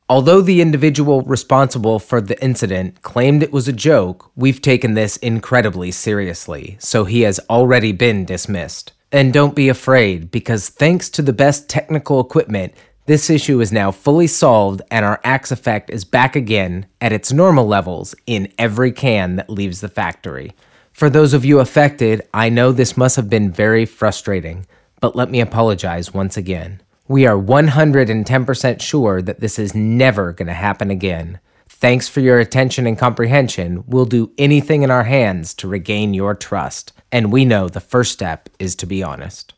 Although the individual responsible for the incident claimed it was a joke, we've taken this incredibly seriously, so he has already been dismissed. And don't be afraid, because thanks to the best technical equipment, this issue is now fully solved and our axe effect is back again at its normal levels in every can that leaves the factory. For those of you affected, I know this must have been very frustrating, but let me apologize once again. We are 110% sure that this is never going to happen again. Thanks for your attention and comprehension. We'll do anything in our hands to regain your trust. And we know the first step is to be honest.